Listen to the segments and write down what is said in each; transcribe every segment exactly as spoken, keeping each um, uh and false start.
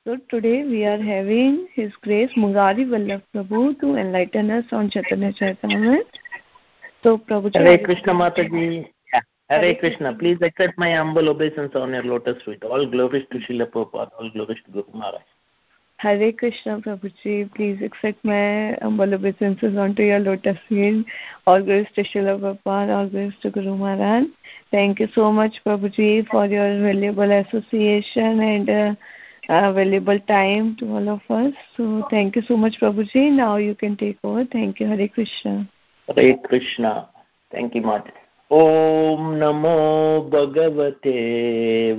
So today we are having His Grace Murari Vallabh Prabhu to enlighten us on Chaitanya Charitamrita. So Prabhuji, Hare Krishna Mataji. Yeah. Hare, Hare Krishna. Krishna. Please accept my humble obeisance on your lotus feet. All glories to Srila Prabhupada. All glories to Guru Maharaj. Hare Krishna Prabhuji. Please accept my humble obeisances onto your lotus feet. All glories to Srila Prabhupada. All glories to Guru Maharaj. Thank you so much Prabhuji for your valuable association and uh, uh, valuable time to all of us. So thank you so much Prabhuji. Now you can take over. Thank you. Hare Krishna. Hare Krishna. Thank you, Mata. Om Namo Bhagavate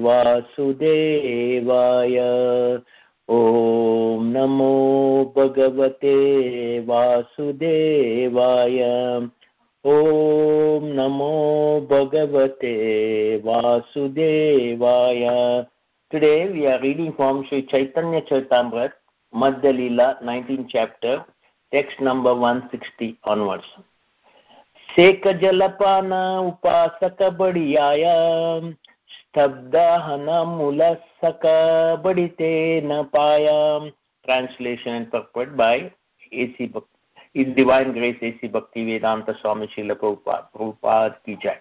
Vasudevaya. Om Namo Bhagavate Vasudevaya. Om Namo Bhagavate Vasudevaya. Today we are reading from Sri Chaitanya Charitamrita, Madhya Leela, nineteenth chapter, text number one sixty onwards. Seka jalapana upasaka badiyaya stabdahana mulasaka badite napaya. Translation and purport by A C His Divine Grace A C Bhaktivedanta Swami Srila Prabhupada. Prabhupada ki jai.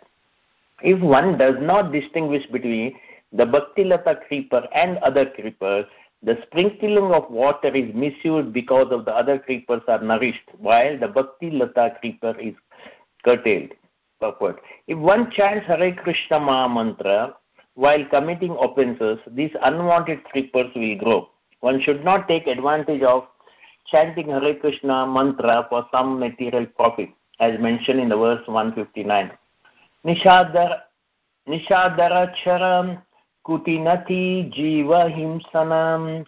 If one does not distinguish between the Bhakti Lata creeper and other creepers, the sprinkling of water is misused because of the other creepers are nourished, while the Bhakti Lata creeper is curtailed. Purport. If one chants Hare Krishna Maha Mantra while committing offences, these unwanted creepers will grow. One should not take advantage of chanting Hare Krishna Mantra for some material profit, as mentioned in the verse one fifty-nine. Nishadara Nishadara Charam Kutinati Jiva Himsanam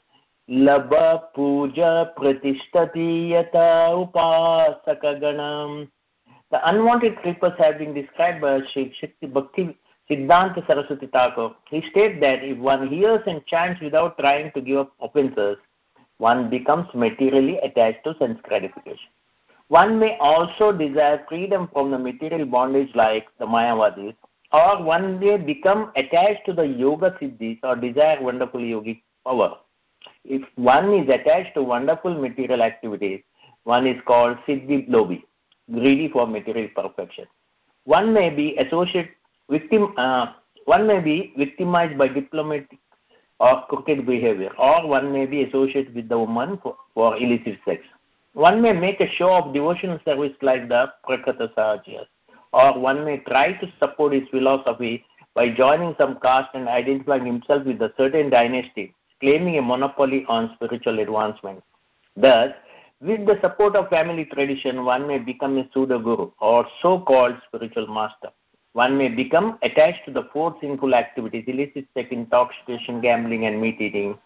Labha Puja Pratishtati Yata Upasaka Ganam. The unwanted creepers have been described by Sri Shakti Bhakti Siddhanta Saraswati Thakur. He states that if one hears and chants without trying to give up offences, one becomes materially attached to sense gratification. One may also desire freedom from the material bondage like the Mayavadis, or one may become attached to the yoga siddhis or desire wonderful yogic power. If one is attached to wonderful material activities, one is called siddhi lobi, greedy for material perfection. One may be associate victim. Uh, one may be victimized by diplomatic or crooked behavior, or one may be associated with the woman for, for illicit sex. One may make a show of devotional service like the Prakata Sahajas, or one may try to support his philosophy by joining some caste and identifying himself with a certain dynasty, claiming a monopoly on spiritual advancement. Thus, with the support of family tradition, one may become a pseudo-guru or so-called spiritual master. One may become attached to the four sinful activities, illicit sex, intoxication, gambling and meat eating.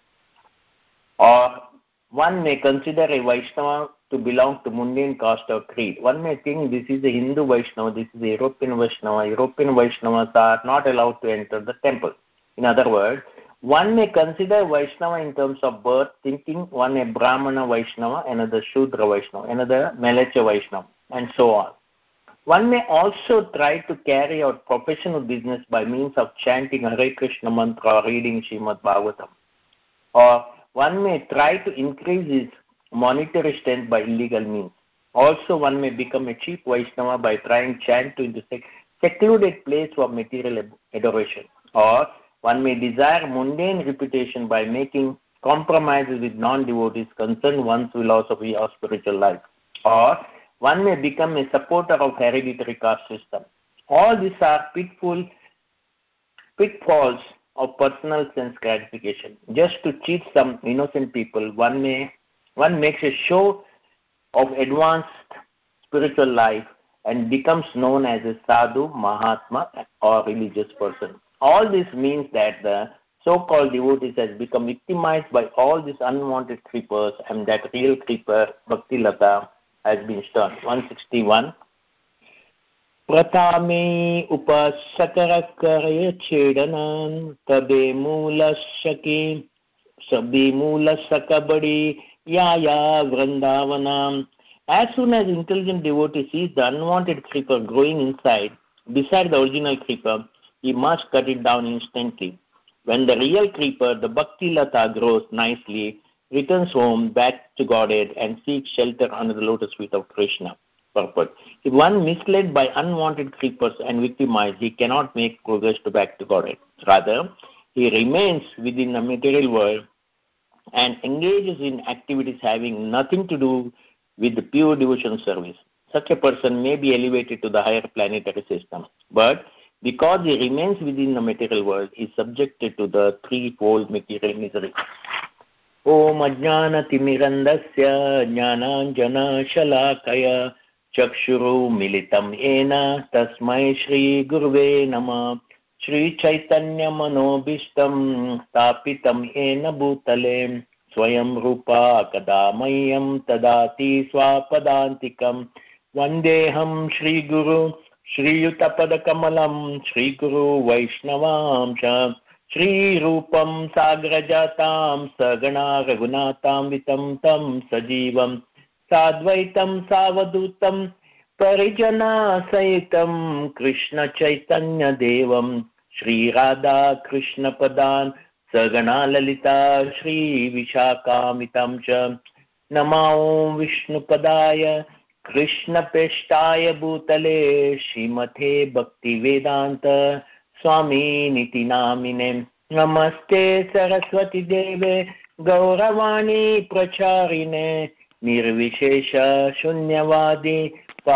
Or one may consider a Vaishnava to belong to mundane caste or creed. One may think this is a Hindu Vaishnava, this is a European Vaishnava. European Vaishnavas are not allowed to enter the temple. In other words, one may consider Vaishnava in terms of birth, thinking one a Brahmana Vaishnava, another Shudra Vaishnava, another Melacha Vaishnava, and so on. One may also try to carry out professional business by means of chanting Hare Krishna mantra or reading Srimad Bhagavatam. Or one may try to increase his monetary strength by illegal means. Also, one may become a cheap Vaishnava by trying chant to the secluded place for material adoration. Or one may desire mundane reputation by making compromises with non-devotees concerning one's philosophy or spiritual life. Or one may become a supporter of hereditary caste system. All these are pitfall, pitfalls of personal sense gratification. Just to cheat some innocent people, one may one makes a show of advanced spiritual life and becomes known as a sadhu, mahatma, or religious person. All this means that the so-called devotees has become victimized by all these unwanted creepers, and that real creeper, Bhakti Lata, has been stirred. one sixty-one. Pratame upasakarakaraya chedanam tabe mulashaki sabe mulasakabadi yaya vrindavanam. As soon as intelligent devotee sees the unwanted creeper growing inside, beside the original creeper, he must cut it down instantly. When the real creeper, the Bhakti Lata, grows nicely, returns home back to Godhead and seeks shelter under the lotus feet of Krishna. Purport. If one misled by unwanted creepers and victimized, he cannot make progress to back to Godhead. Rather, he remains within the material world and engages in activities having nothing to do with the pure devotion service. Such a person may be elevated to the higher planetary system, but because he remains within the material world, he is subjected to the threefold material misery. Om Ajnana Timirandasya Jnananjana Shalakaya Chakshuru Militam Ena Tasmai Shri Guruve Nama Shri Chaitanya Manobishtam Stapitam Ena Bhutale Swayam Rupa Kadamayam Tadati Swapadantikam Vandeham Shri Guru Shri Yutapada Kamalam Shri Guru Vaishnavam Cha Shri Rupam Sagrajatam Sagana Raghunatam Vitam Tam Sajivam Sadvaitam Savadutam Parijana Saitam Krishna Chaitanya Devam Shri Radha Krishna Padan Sagana Lalita Shri Vishakamitam Cha Namao Vishnu Padaya Krishna Peshtaya Bhutale Shrimate Bhakti Vedanta Swami Niti Namine Namaste Saraswati Deve Gauravani Pracharine Nirvishesha Shunyavadi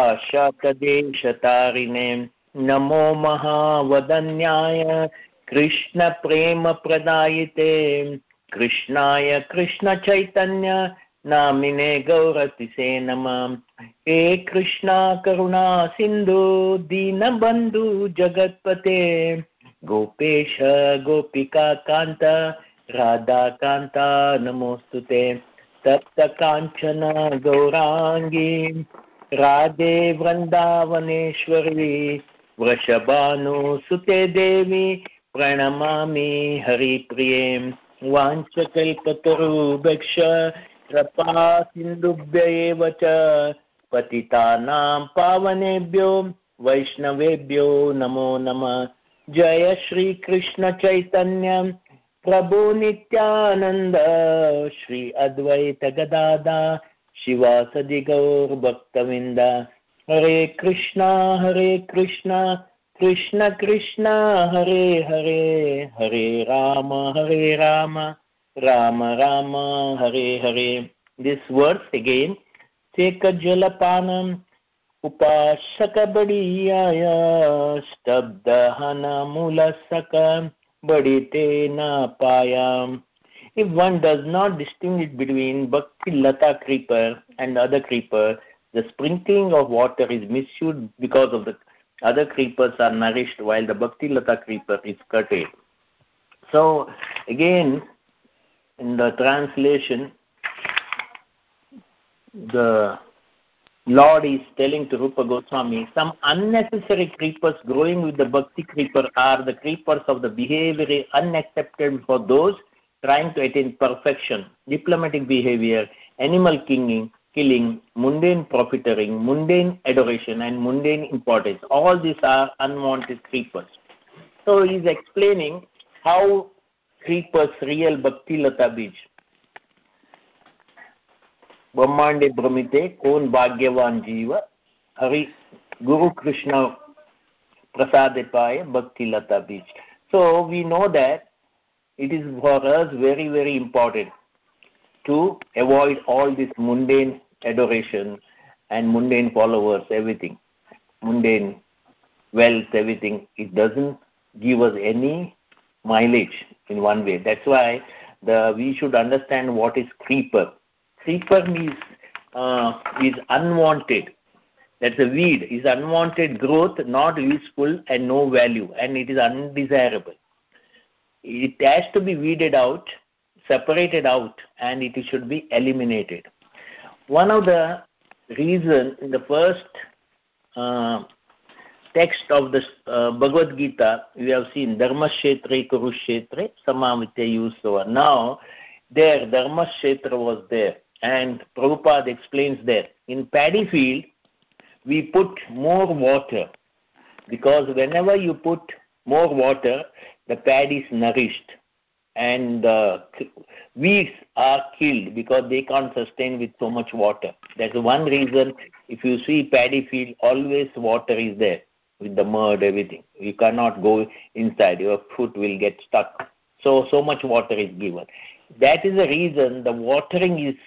Pashapadeshatarine Namo Mahavadanyaya Krishna Prema Pradayite Krishnaya Krishna Chaitanya Namine Gauratise Namam He Krishna Karuna Sindhu Dinabandhu Jagatpate Gopesha Gopika Kanta Radha Kanta Namostute Tapta Kanchana Gaurangi Radhe Vrindavaneshwari Vrishabhanu Sute Devi Pranamami Hari Priyem Vanchakalpataru Bhaksha Krapa Sindubhya Vacha Patitanam Pavanebhyo Vaishnavebhyo Namo Nama Jaya Shri Krishna Chaitanya Prabhu Nityananda Shri Advaita Gadada Shivasadi Gaur Bhaktavinda Hare Krishna Hare Krishna Krishna Krishna Hare Hare Hare Rama Hare Rama Rama Rama Hare Hare. This verse again. Seka Jalapanam Upashaka Badiyaya Stabdahana Mulasaka Badite Na Payam. If one does not distinguish between Bhakti Lata creeper and other creeper, the sprinkling of water is misused because of the other creepers are nourished while the Bhakti Lata creeper is curtailed. So again, in the translation, the Lord is telling to Rupa Goswami, some unnecessary creepers growing with the Bhakti creeper are the creepers of the behavior unacceptable for those trying to attain perfection, diplomatic behavior, animal killing, killing, mundane profiteering, mundane adoration, and mundane importance. All these are unwanted creepers. So he is explaining how creepers real Bhakti Lata Bij. Brahmande Brahmite, Kon Bhagyavan Jiva, Hari Guru Krishna Prasadepaya Bhakti Lata Bij. So we know that it is for us very, very important to avoid all this mundane adoration and mundane followers, everything. Mundane wealth, everything. It doesn't give us any mileage in one way. That's why the we should understand what is creeper. Creeper means uh, is unwanted. That's a weed. Is unwanted growth, not useful and no value, and it is undesirable. It has to be weeded out, separated out, and it should be eliminated. One of the reasons in the first uh, text of the uh, Bhagavad Gita, we have seen Dharmashetre Kurushetre Samavitya Yusava. Now, there Dharmashetra was there, and Prabhupada explains there. In paddy field, we put more water, because whenever you put more water, the paddy is nourished, and the weeds are killed because they can't sustain with so much water. That's one reason. If you see paddy field, always water is there with the mud, everything. You cannot go inside. Your foot will get stuck. So, so much water is given. That is the reason the watering is,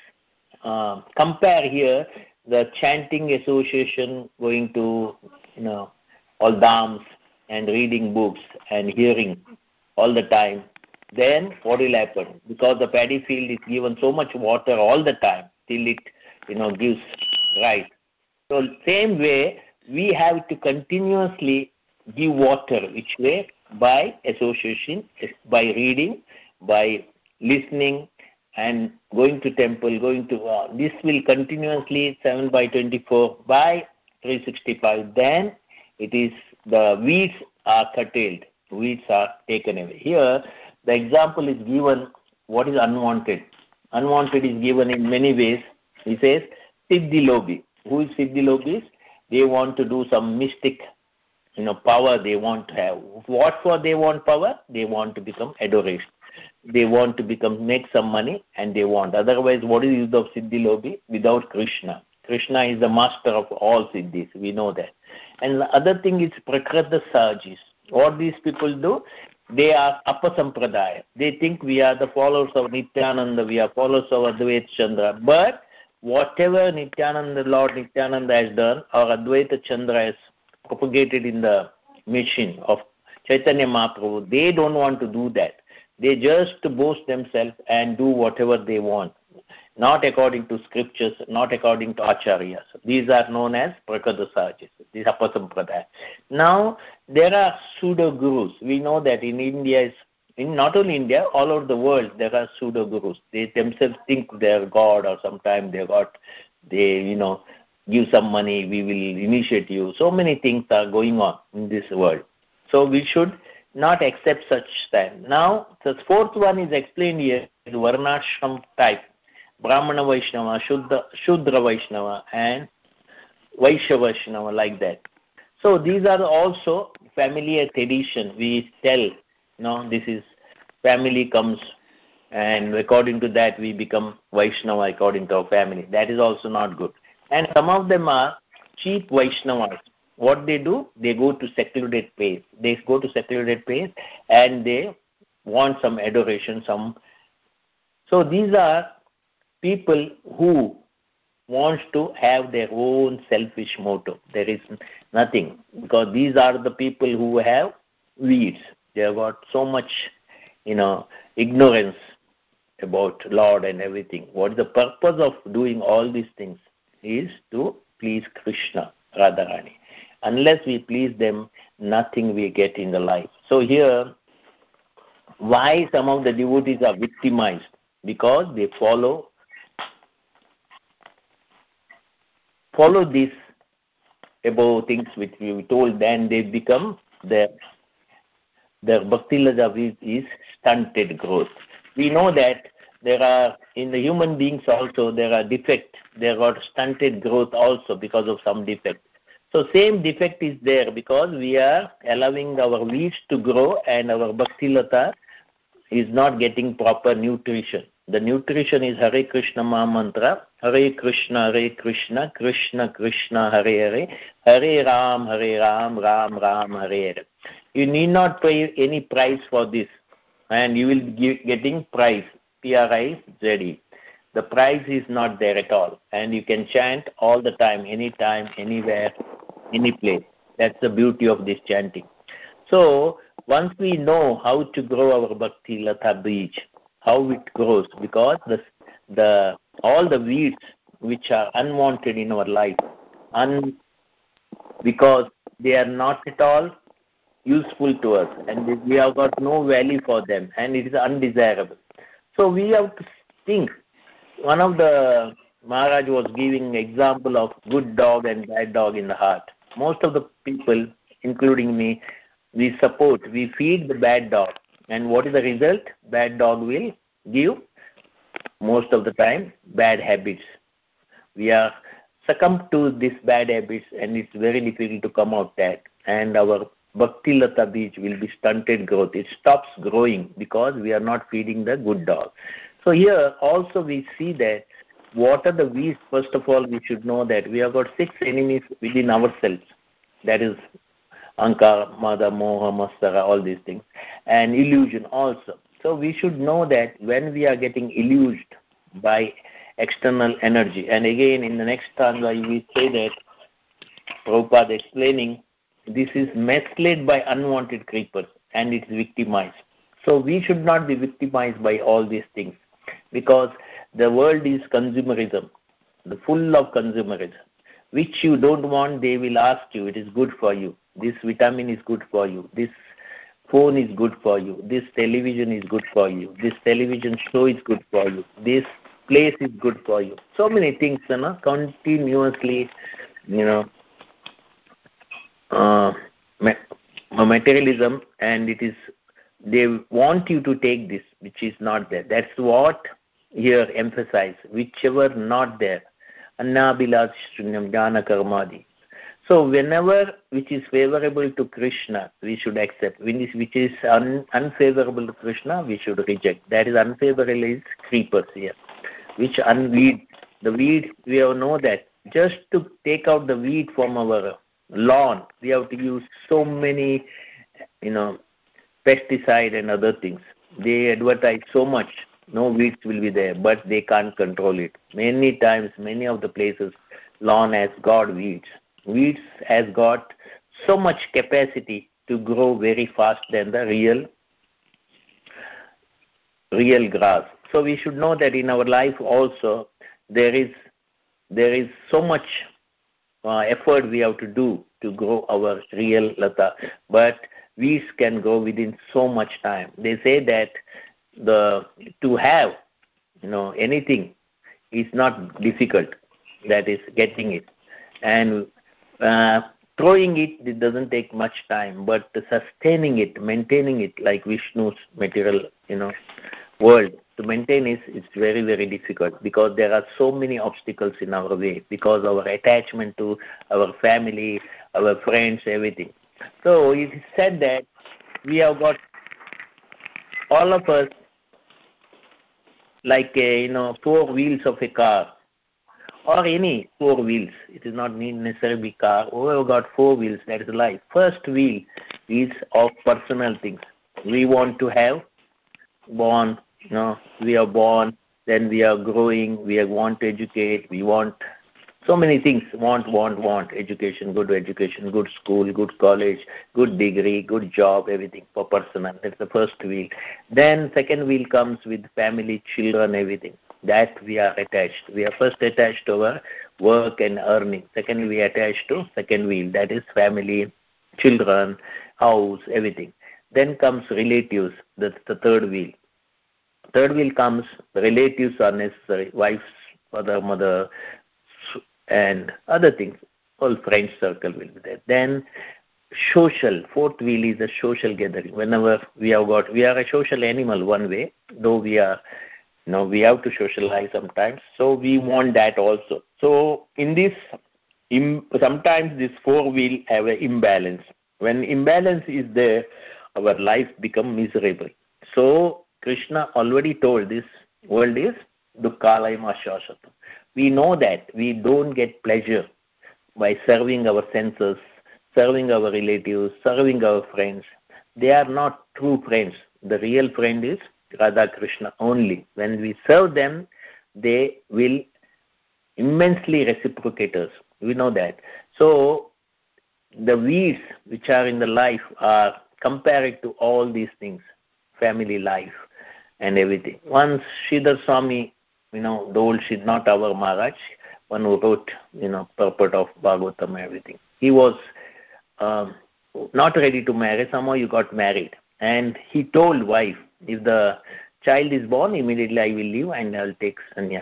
uh, compare here, the chanting association going to, you know, all dams and reading books and hearing all the time. Then what will happen? Because the paddy field is given so much water all the time till it, you know, gives rice. So same way, we have to continuously give water. Which way? By association, by reading, by listening, and going to temple, going to uh, this will continuously seven by twenty-four by three sixty-five. Then it is the weeds are curtailed, weeds are taken away. Here the example is given what is unwanted. Unwanted is given in many ways. He says Siddhi Lobi. Who is Siddhi Lobis? They want to do some mystic, you know, power they want to have. What for they want power? They want to become adoration. They want to become, make some money, and they want. Otherwise, what is the use of Siddhi Lobi without Krishna? Krishna is the master of all Siddhis. We know that. And the other thing is Prakrata Sajis. What these people do? They are Apasampradaya. They think we are the followers of Nityananda, we are followers of Advaita Chandra. But whatever Nityananda, Lord Nityananda has done, or Advaita Chandra has propagated in the mission of Chaitanya Mahaprabhu, they don't want to do that. They just boast themselves and do whatever they want, not according to scriptures, not according to acharyas. These are known as Prakadasajas, these are Apasampradaya. Now, there are pseudo-gurus. We know that in India, is, in not only India, all over the world, there are pseudo-gurus. They themselves think they are God, or sometimes they got, they, you know, give some money, we will initiate you. So many things are going on in this world. So we should not accept such stand. Now, the fourth one is explained here, is Varnashram type. Brahmana Vaishnava, Shuddha, Shudra Vaishnava, and Vaishya Vaishnava, like that. So these are also familiar tradition. We tell, you know, this is family comes, and according to that we become Vaishnava according to our family. That is also not good. And some of them are cheap Vaishnavas. What they do? They go to secluded place. They go to secluded place and they want some adoration, some. So these are people who wants to have their own selfish motive. There is nothing, because these are the people who have weeds. They have got so much, you know, ignorance about Lord and everything. What is the purpose of doing all these things? Is to please Krishna, Radharani. Unless we please them, nothing we get in the life. So here, why some of the devotees are victimized? Because they follow follow this above things which we told, then they become their their bhakti lada is stunted growth. We know that there are, in the human beings also, there are defects. There are stunted growth also because of some defect. So same defect is there because we are allowing our weeds to grow and our bhakti lata is not getting proper nutrition. The nutrition is Hare Krishna Maha Mantra, Hare Krishna, Hare Krishna, Krishna Krishna, Hare Hare, Hare Ram, Hare Ram, Ram Ram, Hare Hare. You need not pay any price for this, and you will be getting price, P R I Z E. The price is not there at all, and you can chant all the time, anytime, anywhere, any place. That's the beauty of this chanting. So once we know how to grow our bhakti lata beej, how it grows, because the the all the weeds which are unwanted in our life, un, because they are not at all useful to us, and we have got no value for them, and it is undesirable. So we have to think. One of the Maharaj was giving example of good dog and bad dog in the heart. Most of the people, including me, we support, we feed the bad dog. And what is the result? Bad dog will give, most of the time, bad habits. We are succumbed to these bad habits, and it's very difficult to come out that. And our Bhakti Lata Beach will be stunted growth. It stops growing because we are not feeding the good dog. So here also we see that what are the weeds. First of all, we should know that we have got six enemies within ourselves. That is Ankara, Mada, Moha, Mastara, all these things. And illusion also. So we should know that when we are getting illusioned by external energy, and again in the next stanza we say that, Prabhupada explaining, this is misled by unwanted creepers and it's victimized. So we should not be victimized by all these things, because the world is consumerism, the full of consumerism. Which you don't want, they will ask you, it is good for you. This vitamin is good for you. This phone is good for you. This television is good for you. This television show is good for you. This place is good for you. So many things, you know, continuously, you know, uh, materialism, and it is, they want you to take this, which is not there. That's what here emphasize, whichever not there. Annabilas Shunyam Jnana Karmadi. So whenever which is favorable to Krishna, we should accept. Which is un- unfavorable to Krishna, we should reject. That is unfavorable is creepers here. Which unweed. The weed, we have know that. Just to take out the weed from our lawn, we have to use so many, you know, pesticide and other things. They advertise so much. No weeds will be there, but they can't control it. Many times, many of the places, lawn has got weeds. Weeds has got so much capacity to grow very fast than the real, real grass. So we should know that in our life also there is there is so much uh, effort we have to do to grow our real lata, but weeds can grow within so much time. They say that the to have, you know, anything is not difficult. That is getting it, and uh, throwing it, it doesn't take much time. But sustaining it, maintaining it, like Vishnu's material, you know, world, to maintain it, it's very very difficult, because there are so many obstacles in our way, because of our attachment to our family, our friends, everything. So it is said that we have got, all of us, like a, you know, four wheels of a car, or any four wheels. It is not necessarily car. We have got four wheels. That is life. First wheel is of personal things. We want to have born. You know, we are born. Then we are growing. We want to educate. We want so many things. Want, want, want. Education, good education, good school, good college, good degree, good job, everything for personal. That's the first wheel. Then second wheel comes with family, children, everything. That we are attached. We are first attached to our work and earning. Second, we attached to second wheel. That is family, children, house, everything. Then comes relatives. That's the third wheel. Third wheel comes, relatives are necessary. Wife, father, mother, and other things. All friend circle will be there. Then social. Fourth wheel is a social gathering. Whenever we have got, we are a social animal one way, though we are, you know, we have to socialize sometimes. So we want that also. So in this, im, sometimes this four wheel have an imbalance. When imbalance is there, our life become miserable. So Krishna already told this world is dukkhalayam ashashatam. We know that we don't get pleasure by serving our senses, serving our relatives, serving our friends. They are not true friends. The real friend is Radha Krishna only. When we serve them, they will immensely reciprocate us. We know that. So the weeds which are in the life are compared to all these things, family life and everything. Once Sridhar Swami, you know, the old Sridhar, not our Maharaj, one who wrote, you know, purport of Bhagavatam and everything, he was um, not ready to marry. Somehow he got married. And he told wife, if the child is born, immediately I will leave and I will take sannyas.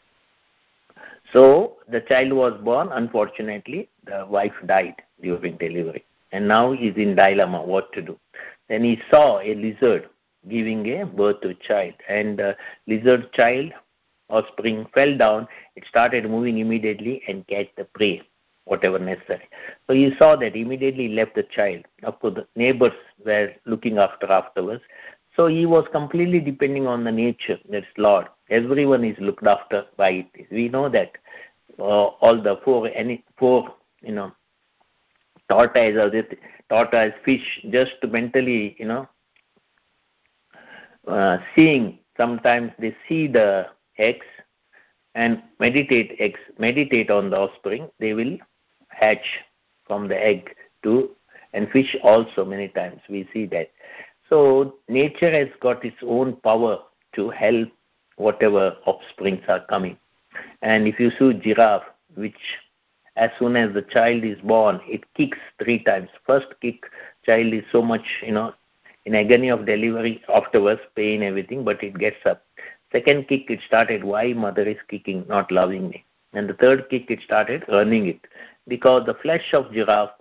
So the child was born. Unfortunately, the wife died during delivery. And now he's in dilemma what to do. Then he saw a lizard giving a birth to a child. And the lizard child, offspring, fell down. It started moving immediately and catch the prey. whatever necessary. So he saw that, immediately left the child. Of course, the neighbors were looking after afterwards. So he was completely depending on the nature, that's Lord. Everyone is looked after by it. We know that uh, all the four, any four, you know, tortoise or this tortoise, fish, just to mentally, you know, uh, seeing. Sometimes they see the eggs and meditate eggs, meditate on the offspring. They will hatch from the egg too, and fish also many times we see that. So nature has got its own power to help whatever offsprings are coming. And if you see giraffe, which as soon as the child is born, it kicks three times. First kick, child is so much, you know, in agony of delivery, afterwards pain, everything, but it gets up. Second kick, it started, why mother is kicking, not loving me. And the third kick, it started earning it. Because the flesh of giraffe,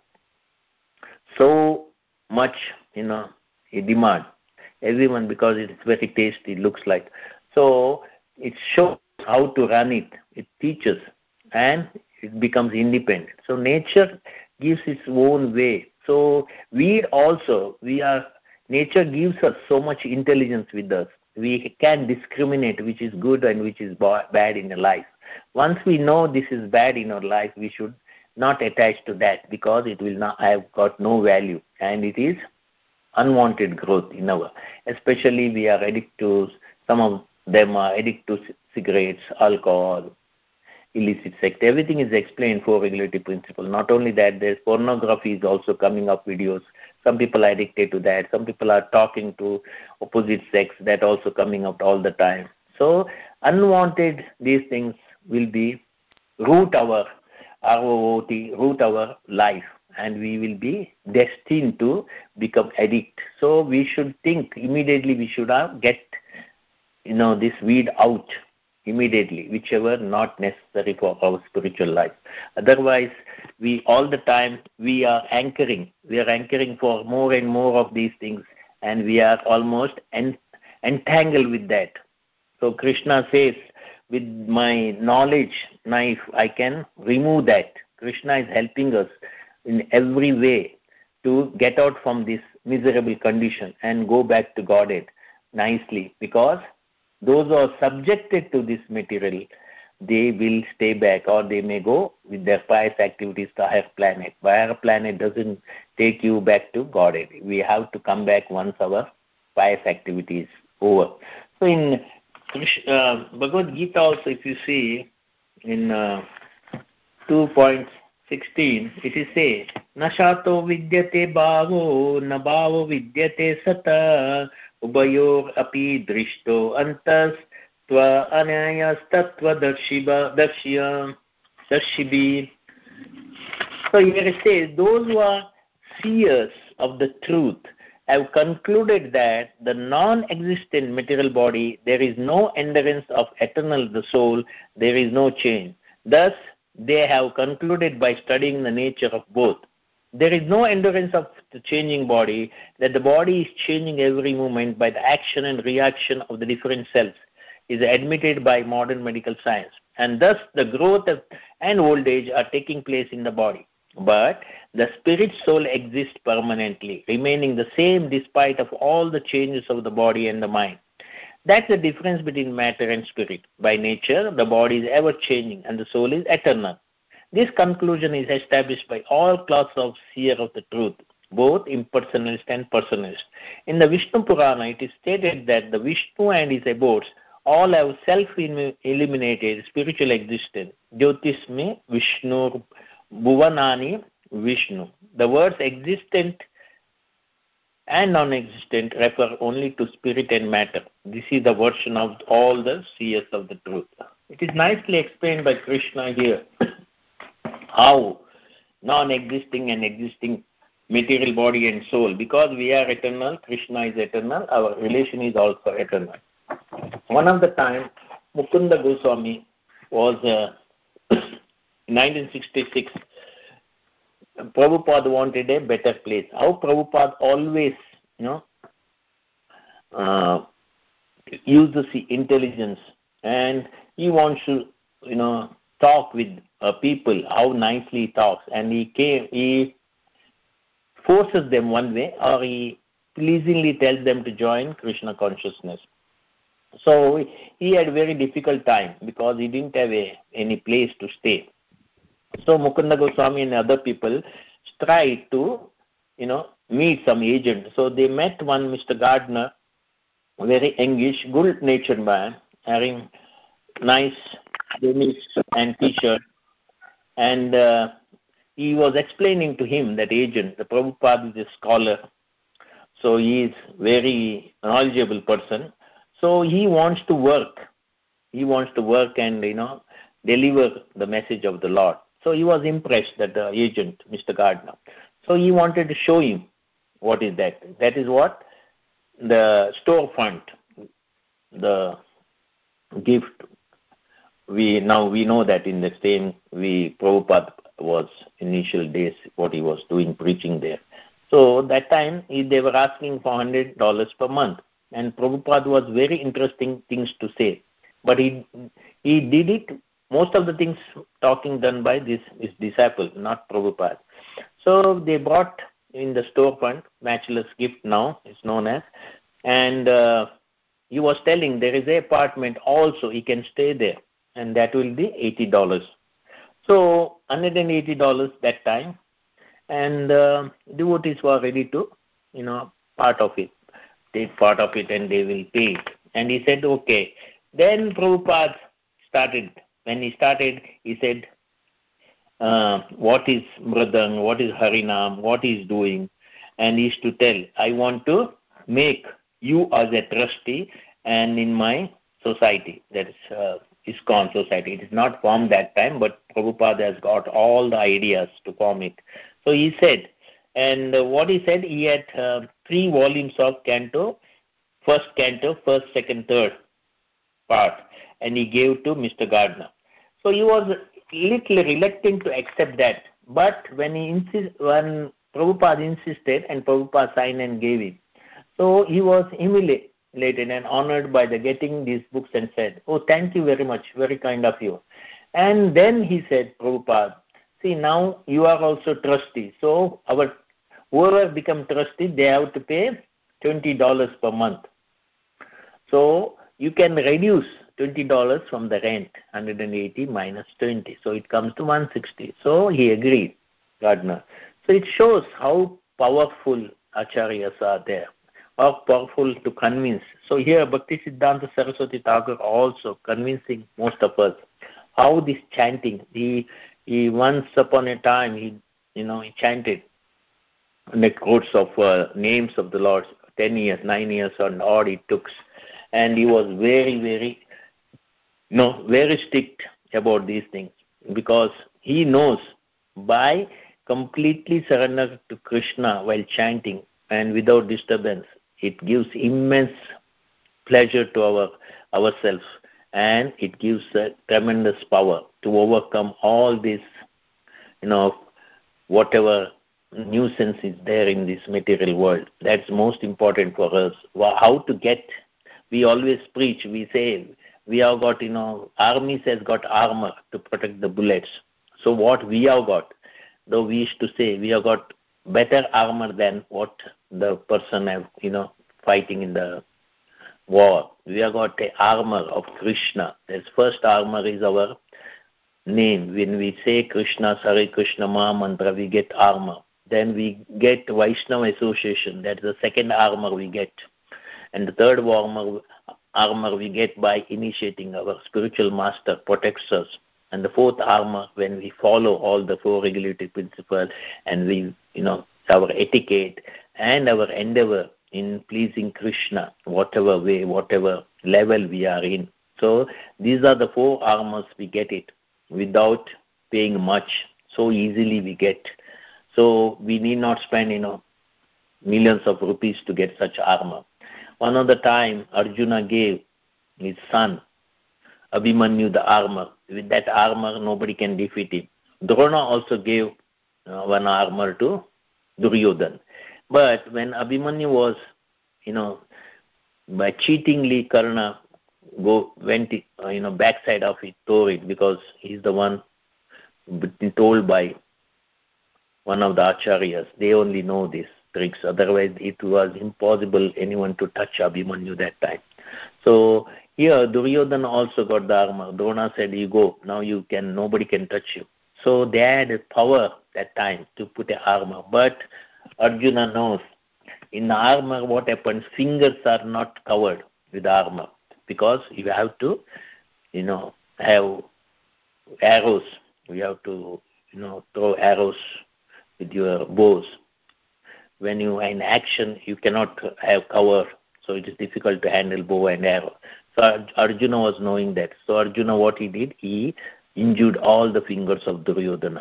so much, you know, a demand. Everyone, because it's very tasty, looks like. So it shows how to run it. It teaches and it becomes independent. So nature gives its own way. So we also, we are, nature gives us so much intelligence with us. We can discriminate which is good and which is bad in a life. Once we know this is bad in our life, we should not attach to that, because it will not have got no value, and it is unwanted growth in our, especially we are addicted to, some of them are addicted to cigarettes, alcohol, illicit sex. Everything is explained for regulative principle. Not only that, there's pornography is also coming up, videos. Some people are addicted to that. Some people are talking to opposite sex, that also coming out all the time. So unwanted, these things will be root our R O O T, root our life, and we will be destined to become addict. So we should think immediately, we should have get, you know, this weed out immediately, whichever not necessary for our spiritual life. Otherwise, we all the time, we are anchoring. We are anchoring for more and more of these things, and we are almost en- entangled with that. So Krishna says, with my knowledge knife, I can remove that. Krishna is helping us in every way to get out from this miserable condition and go back to Godhead nicely, because those who are subjected to this material, they will stay back, or they may go with their pious activities to higher planet. Higher planet doesn't take you back to Godhead. We have to come back once our pious activity is over. So in uh, Bhagavad Gita also, if you see in uh, two point sixteen, it is say, Na shato vidyate bhavo, na bhavo vidyate sata, ubayor api drishto antas tva anayas tattva darshiba darshya darshibi. So here it says, those who are seers of the truth have concluded that the non-existent material body, there is no endurance of eternal the soul, there is no change. Thus, they have concluded by studying the nature of both. There is no endurance of the changing body, that the body is changing every moment by the action and reaction of the different cells, is admitted by modern medical science. And thus, the growth of, and old age are taking place in the body. But the spirit soul exists permanently, remaining the same despite of all the changes of the body and the mind. That's the difference between matter and spirit. By nature, the body is ever changing and the soul is eternal. This conclusion is established by all classes of seer of the truth, both impersonalist and personalist. In the Vishnu Purana, it is stated that the Vishnu and his abodes all have self-eliminated spiritual existence. Jyotisme Vishnu Bhuvanani Vishnu. The words existent and non-existent refer only to spirit and matter. This is the version of all the seers of the truth. It is nicely explained by Krishna here how non-existing and existing material body and soul, because we are eternal, Krishna is eternal, our relation is also eternal. One of the time, Mukunda Goswami was uh, in nineteen sixty-six, Prabhupada wanted a better place. How Prabhupada always, you know, uh, uses the intelligence, and he wants to, you know, talk with uh, people, how nicely he talks. And he came, he forces them one way, or he pleasingly tells them to join Krishna consciousness. So he had a very difficult time because he didn't have a, any place to stay. So Mukunda Goswami and other people tried to, you know, meet some agent. So they met one Mister Gardner, very youngish, good-natured man, having nice denim and T-shirt, and uh, he was explaining to him, that agent, the Prabhupada is a scholar, so he is very knowledgeable person. So he wants to work. He wants to work and, you know, deliver the message of the Lord. So he was impressed that the agent, Mister Gardner. So he wanted to show him what is that. That is what the storefront, the gift. We now we know that in the same we Prabhupada was initial days what he was doing preaching there. So that time he, they were asking for one hundred dollars per month, and Prabhupada was very interesting things to say, but he he did it. Most of the things talking done by this his disciple, not Prabhupada. So they bought in the storefront, Bachelor's Gift now it's known as, and uh, he was telling there is an apartment also, he can stay there, and that will be eighty dollars. So one hundred eighty dollars that time, and uh, devotees were ready to, you know, part of it, take part of it, and they will pay it. And he said, okay. Then Prabhupada started. When he started, he said, uh, what is Mridang, what is Harinam, what he is doing, and he used to tell, I want to make you as a trustee and in my society, that is uh, ISKCON society. It is not formed that time, but Prabhupada has got all the ideas to form it. So he said, and uh, what he said, he had uh, three volumes of canto, first canto, first, second, third part, and he gave to Mister Gardner. So he was little reluctant to accept that, but when he insist, when Prabhupada insisted and Prabhupada signed and gave it, so he was humiliated and honored by the getting these books and said, oh, thank you very much, very kind of you. And then he said, Prabhupada, see, now you are also trustee, so our whoever become trustee, they have to pay twenty dollars per month. So you can reduce twenty dollars from the rent, one hundred eighty minus twenty. So it comes to one hundred sixty. So he agreed, Gardner. So it shows how powerful acharyas are there, how powerful to convince. So here Bhaktisiddhanta Saraswati Thakur also convincing most of us how this chanting, he, he once upon a time, he you know, he chanted the quotes of uh, names of the Lord, ten years, nine years and odd it took. And he was very, very, no, very strict about these things, because he knows by completely surrender to Krishna while chanting and without disturbance, it gives immense pleasure to our ourselves, and it gives a tremendous power to overcome all this, you know, whatever nuisance is there in this material world. That's most important for us. How to get, we always preach, we say, we have got, you know, armies has got armor to protect the bullets. So what we have got, though we used to say we have got better armor than what the person have, you know, fighting in the war. We have got the armor of Krishna. This first armor is our name. When we say Krishna, Hare Krishna Maha Mantra, we get armor. Then we get Vaishnava association. That's the second armor we get. And the third armor, armor we get by initiating our spiritual master protects us. And the fourth armor, when we follow all the four regulative principles and we, you know, our etiquette and our endeavor in pleasing Krishna, whatever way, whatever level we are in. So these are the four armors we get it without paying much. So easily we get. So we need not spend, you know, millions of rupees to get such armor. One of the time, Arjuna gave his son, Abhimanyu, the armor. With that armor, nobody can defeat him. Drona also gave uh, one armor to Duryodhan. But when Abhimanyu was, you know, by cheatingly Karna go went uh, you know backside of it, tore it, because he's the one been told by one of the acharyas. They only know these tricks. Otherwise, it was impossible anyone to touch Abhimanyu that time. So here, Duryodhana also got the armor. Drona said, "You go. Now you can. Nobody can touch you." So they had power that time to put an armor. But Arjuna knows in the armor what happens. Fingers are not covered with armor because you have to, you know, have arrows. You have to, you know, throw arrows with your bows. When you are in action, you cannot have cover, so it is difficult to handle bow and arrow. So Arjuna was knowing that. So Arjuna, what he did, he injured all the fingers of Duryodhana.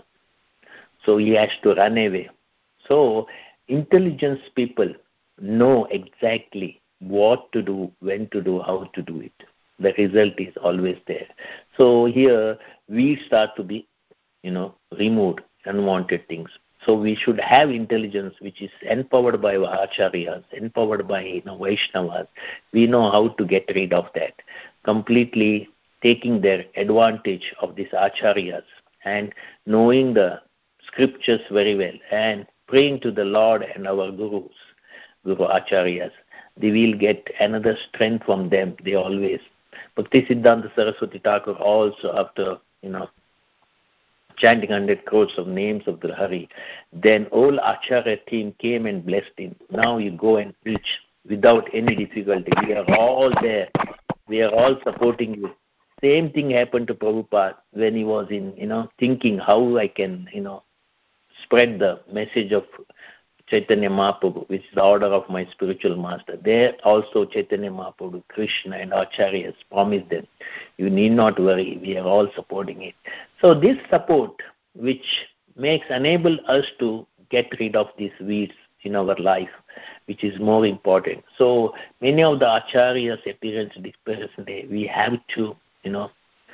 So he has to run away. So intelligence people know exactly what to do, when to do, how to do it. The result is always there. So here we start to be, you know, removed, unwanted things. So we should have intelligence which is empowered by our acharyas, empowered by, you know, Vaishnavas. We know how to get rid of that, completely taking their advantage of these acharyas and knowing the scriptures very well and praying to the Lord and our gurus, guru acharyas. They will get another strength from them. They always. Bhaktisiddhanta Saraswati Thakur also, after, you know, chanting hundred crores of names of the Hari, then all Acharya team came and blessed him. Now you go and preach without any difficulty. We are all there. We are all supporting you. Same thing happened to Prabhupada when he was in, you know, thinking how I can, you know, spread the message of Chaitanya Mahaprabhu, which is the order of my spiritual master. There also Chaitanya Mahaprabhu, Krishna and Acharyas promised them, you need not worry, we are all supporting it. So this support, which makes, enable us to get rid of these weeds in our life, which is more important. So many of the Acharyas' appearance this present day, we have to, you know,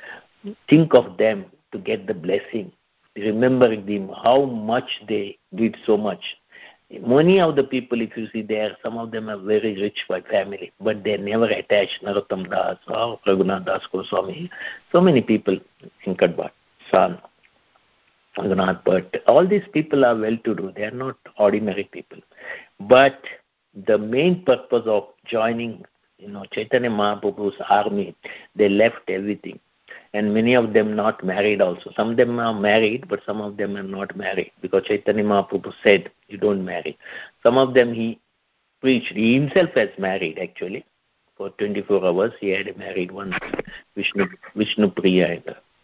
think of them to get the blessing, remember them, how much they did so much. Many of the people, if you see there, some of them are very rich by family, but they never attached Narottam Das or Raghunath Das Goswami. So many people in Kadbat, San, Raghunath Bhatt, all these people are well-to-do. They are not ordinary people. But the main purpose of joining, you know, Chaitanya Mahaprabhu's army, they left everything. And many of them not married also. Some of them are married, but some of them are not married, because Chaitanya Mahaprabhu said, you don't marry. Some of them he preached. He himself has married, actually. For twenty-four hours, he had married one, Vishnu, Vishnu Priya.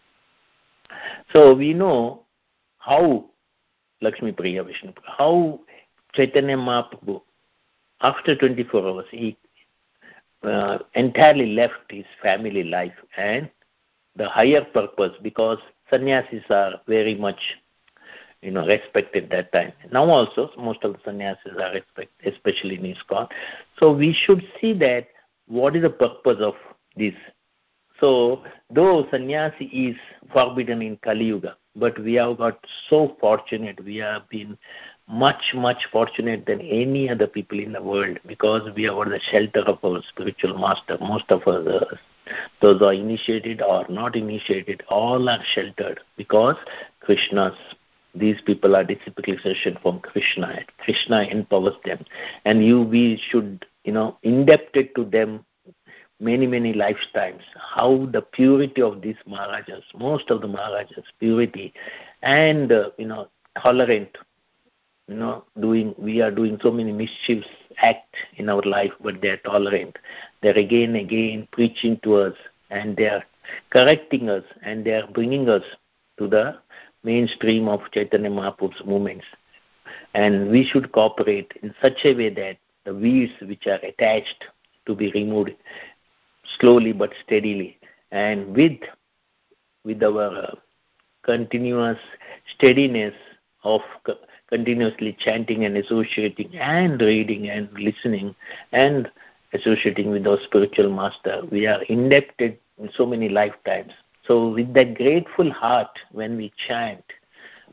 So we know how, Lakshmi Priya, Vishnu Priya, how Chaitanya Mahaprabhu, after twenty-four hours, he uh, entirely left his family life and the higher purpose, because sannyasis are very much, you know, respected that time. Now also, most of the sannyasis are respected, especially in ISKCON. So we should see that what is the purpose of this. So though sannyasi is forbidden in Kali Yuga, but we have got so fortunate, we have been much, much fortunate than any other people in the world, because we are the shelter of our spiritual master. Most of us, those who are initiated or not initiated, all are sheltered because Krishna's, these people are disciplic session from Krishna, and Krishna empowers them. And you, we should, you know, indebted to them many, many lifetimes, how the purity of these Maharajas, most of the Maharajas, purity and, uh, you know, tolerant, you know, doing, we are doing so many mischiefs act in our life, but they are tolerant. They're again, again preaching to us, and they are correcting us, and they are bringing us to the mainstream of Chaitanya Mahaprabhu's movements. And we should cooperate in such a way that the weeds which are attached to be removed slowly but steadily, and with with our uh, continuous steadiness of co- continuously chanting and associating and reading and listening and associating with our spiritual master, we are indebted in so many lifetimes. So with that grateful heart, when we chant,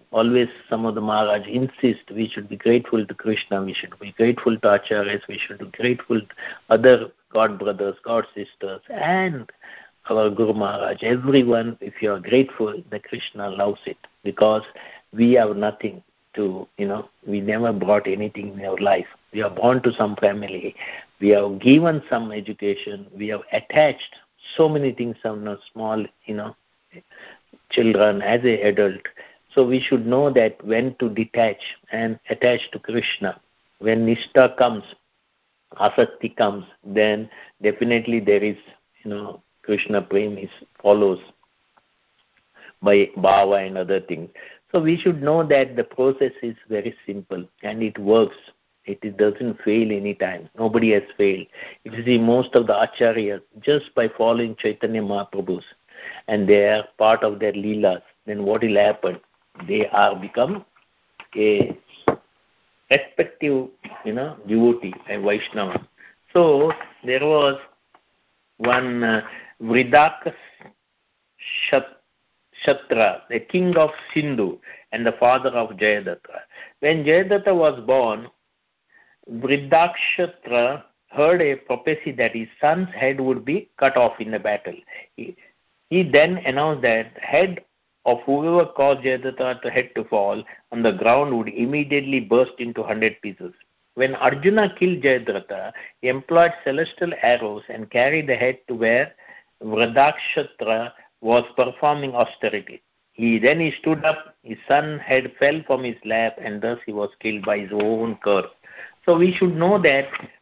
always some of the Maharaj insist we should be grateful to Krishna, we should be grateful to Acharyas, we should be grateful to other God brothers, God sisters, and our Guru Maharaj. Everyone, if you are grateful, the Krishna loves it, because we have nothing to, you know, we never brought anything in our life. We are born to some family, we have given some education, we have attached so many things on a small, you know, children as an adult. So we should know that when to detach and attach to Krishna. When Nishtha comes, Asakti comes, then definitely there is, you know, Krishna Prem is follows by Bhava and other things. So we should know that the process is very simple and it works. It, it doesn't fail any time. Nobody has failed. If you see most of the Acharyas, just by following Chaitanya Mahaprabhu's, and they are part of their Leelas, then what will happen? They are become a respective, you know, devotee, a Vaishnava. So there was one uh, Vridaka Shatra, the king of Sindhu and the father of Jayadatta. When Jayadatta was born, Vridakshatra heard a prophecy that his son's head would be cut off in the battle. He, he then announced that head of whoever caused Jayadatta's head to fall on the ground would immediately burst into hundred pieces. When Arjuna killed Jayadatta, he employed celestial arrows and carried the head to where Vridakshatra was performing austerity. He then he stood up, his son's head fell from his lap, and thus he was killed by his own curse. So we should know that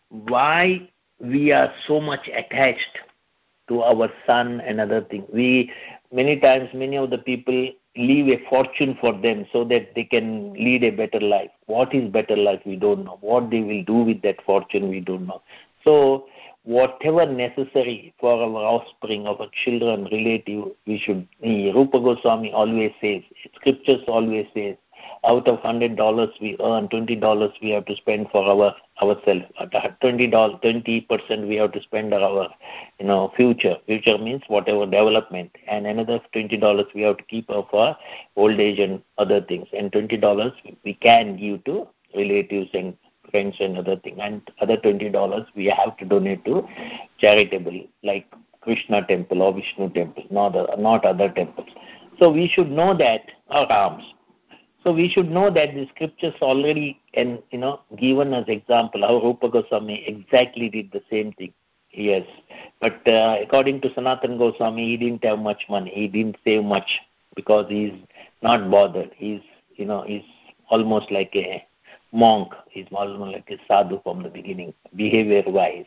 why we are so much attached to our son and other things. We many times many of the people leave a fortune for them so that they can lead a better life. What is better life? We don't know. What they will do with that fortune, we don't know. So whatever necessary for our offspring, our children, relative, we should. Rupa Goswami always says, scriptures always says, out of one hundred dollars we earn, twenty dollars we have to spend for our ourselves. twenty dollars, twenty percent we have to spend on our, you know, future. Future means whatever development. And another twenty dollars we have to keep for old age and other things. And twenty dollars we can give to relatives and friends and other things. And other twenty dollars we have to donate to charitable, like Krishna temple or Vishnu temple, not, not other temples. So we should know that, our alms. So we should know that the scriptures already, and you know, given as example, how Rupa Goswami exactly did the same thing. Yes, but uh, according to Sanatana Goswami, he didn't have much money. He didn't save much because he's not bothered. He's, you know, he's almost like a monk. He's almost like a sadhu from the beginning, behavior-wise,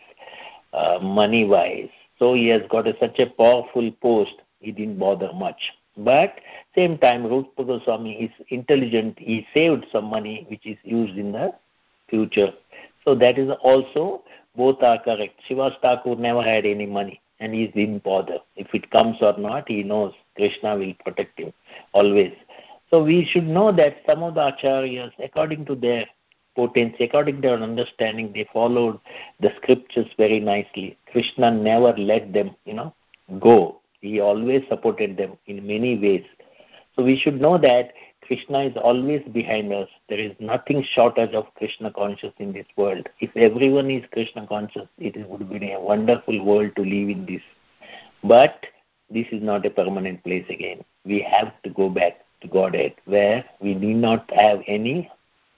uh, money-wise. So he has got a, such a powerful post. He didn't bother much. But same time, Rupa Goswami is intelligent. He saved some money which is used in the future. So that is also, both are correct. Srivas Thakur never had any money and he didn't bother. If it comes or not, he knows Krishna will protect him always. So we should know that some of the acharyas, according to their potency, according to their understanding, they followed the scriptures very nicely. Krishna never let them, you know, go. He always supported them in many ways. So we should know that Krishna is always behind us. There is nothing shortage of Krishna conscious in this world. If everyone is Krishna conscious, it would be a wonderful world to live in this. But this is not a permanent place again. We have to go back to Godhead, where we need not have any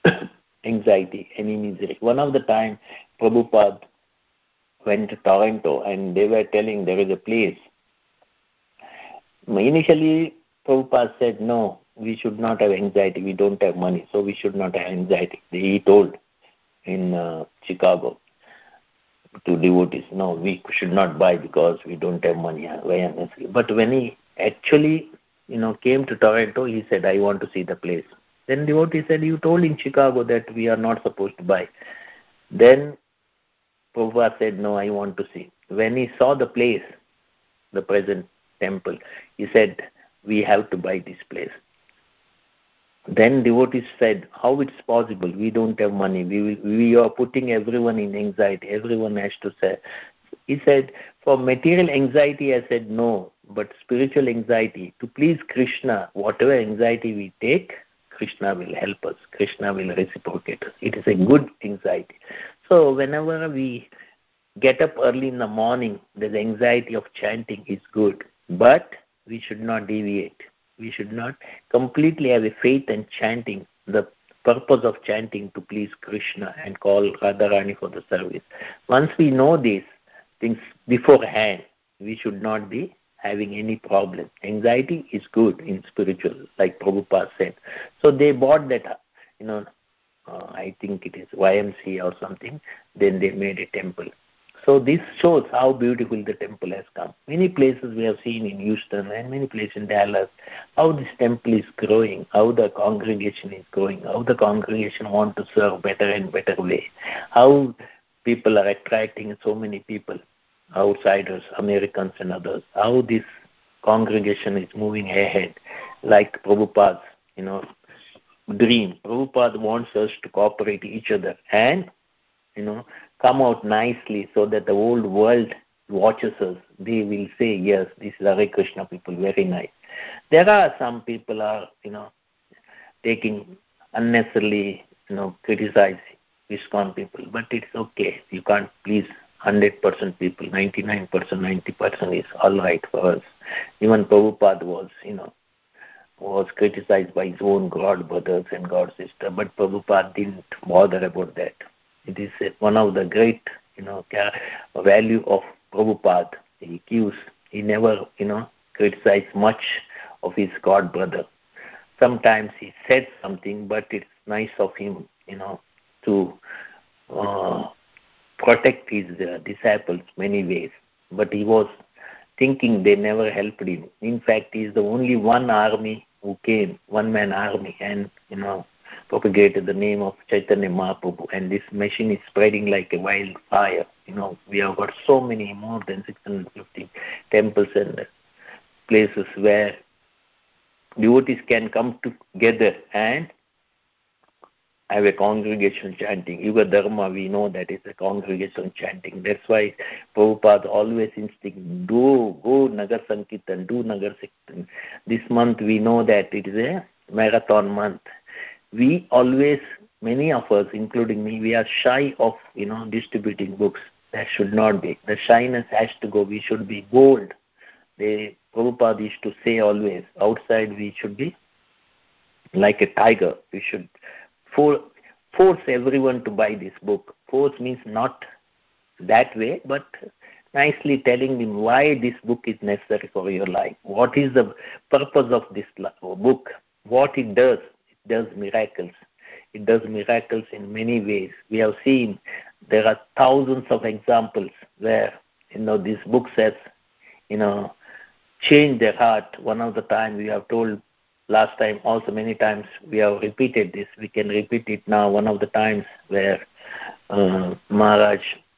anxiety, any misery. One of the time, Prabhupada went to Toronto and they were telling there is a place. Initially, Prabhupada said, no, we should not have anxiety. We don't have money, so we should not have anxiety. He told in uh, Chicago to devotees, no, we should not buy because we don't have money. But when he actually, you know, came to Toronto, he said, I want to see the place. Then devotee said, you told in Chicago that we are not supposed to buy. Then Prabhupada said, no, I want to see. When he saw the place, the present temple, he said, we have to buy this place. Then devotees said, how it's possible? We don't have money. We we are putting everyone in anxiety. Everyone has to say. He said, for material anxiety, I said no, but spiritual anxiety, to please Krishna, whatever anxiety we take, Krishna will help us. Krishna will reciprocate us. It is a good anxiety. So whenever we get up early in the morning, the anxiety of chanting is good, but we should not deviate. We should not completely have a faith in chanting, the purpose of chanting to please Krishna and call Radharani for the service. Once we know these things beforehand, we should not be having any problem. Anxiety is good in spiritual, like Prabhupada said. So they bought that, you know, uh, I think it is Y M C A or something, then they made a temple. So this shows how beautiful the temple has come. Many places we have seen in Houston and many places in Dallas, how this temple is growing, how the congregation is growing, how the congregation want to serve better and better way, how people are attracting so many people, outsiders, Americans and others, how this congregation is moving ahead, like Prabhupada's, you know, dream. Prabhupada wants us to cooperate each other and, you know, come out nicely so that the whole world watches us. They will say, yes, this is Hare Krishna people, very nice. There are some people are, you know, taking unnecessarily, you know, criticize ISKCON people, but it's okay. You can't please one hundred percent people. ninety-nine percent, ninety percent is all right for us. Even Prabhupada was, you know, was criticized by his own God brothers and God sister, but Prabhupada didn't bother about that. It is one of the great, you know, value of Prabhupada. He gives, he never, you know, criticized much of his God brother. Sometimes he said something, but it's nice of him, you know, to uh, protect his uh, disciples many ways. But he was thinking they never helped him. In fact, he is the only one army who came, one-man army, and, you know, propagated the name of Chaitanya Mahaprabhu, and this machine is spreading like a wildfire. You know, we have got so many, more than six hundred fifty temples and places where devotees can come together and have a congregation chanting. Yuga Dharma, we know that it's a congregation chanting. That's why Prabhupada always instinct, do, go Nagar Sankirtan, do Nagar Sankirtan. This month we know that it is a marathon month. We always, many of us, including me, we are shy of, you know, distributing books. That should not be. The shyness has to go. We should be bold. They, Prabhupada used to say always, outside we should be like a tiger. We should for, force everyone to buy this book. Force means not that way, but nicely telling them why this book is necessary for your life. What is the purpose of this book? What it does? Does miracles. It does miracles in many ways. We have seen there are thousands of examples where, you know, this book says, you know, change their heart. One of the time we have told last time, also many times we have repeated this. We can repeat it now. One of the times where uh, Maharaj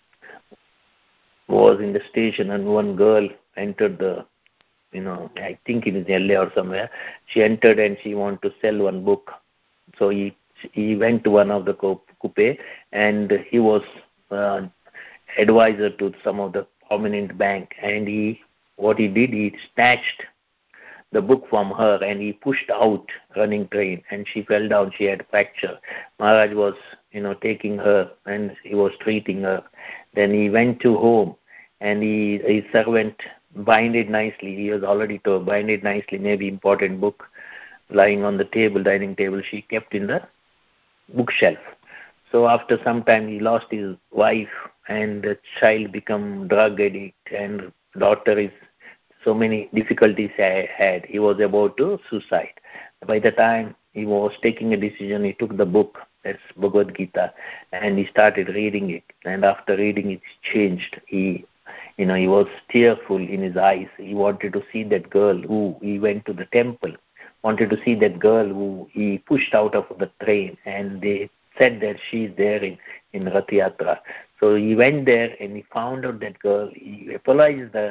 was in the station and one girl entered the, you know, I think it is L A or somewhere. She entered and she wanted to sell one book. So he he went to one of the coupe and he was uh, advisor to some of the prominent bank. And he, what he did, he snatched the book from her and he pushed out running train and she fell down. She had fracture. Maharaj was, you know, taking her and he was treating her. Then he went to home and he, his servant binded nicely. He was already told, binded nicely, maybe important book lying on the table, dining table. She kept in the bookshelf. So after some time, he lost his wife and the child become drug addict and daughter is so many difficulties he had. He was about to suicide. By the time he was taking a decision, he took the book, that's Bhagavad Gita, and he started reading it. And after reading it, it changed. He You know, he was tearful in his eyes. He wanted to see that girl who he went to the temple, wanted to see that girl who he pushed out of the train, and they said that she is there in, in Rath Yatra. So he went there and he found out that girl. He apologized the